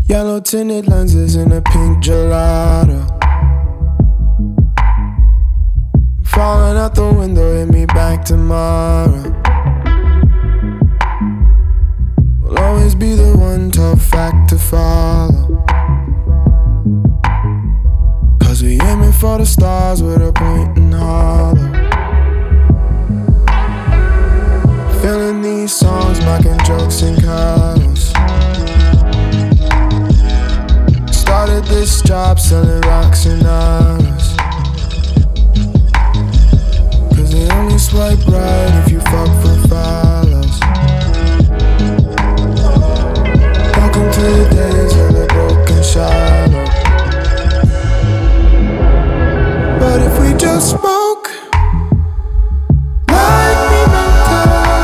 Yellow tinted lenses in a pink gelato. Falling out the window, hit me back tomorrow. Will always be the one tough fact to follow. Cause we aiming for the stars with a point and hollow. Feeling these songs, making jokes and cuddles. Started this job selling rocks and honors. Cause they only swipe right if you fuck for follows. Welcome to the days of the broken shallow. But if we just spoke like we meant to,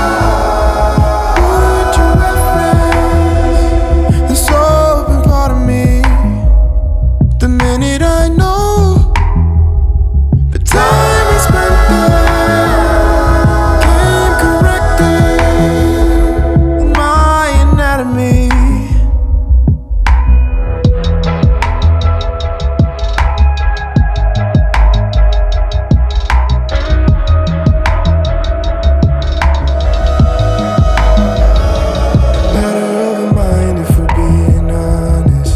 would you reference this open part of me? The minute I know the time we spent there came corrected in my anatomy. Matter of a mind if we're being honest.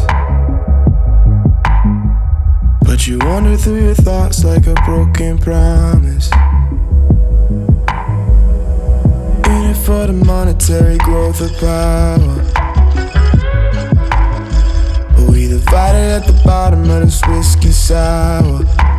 But you wander through your thoughts like a broken promise. In it for the monetary growth of power. But we divided at the bottom of this whiskey sour.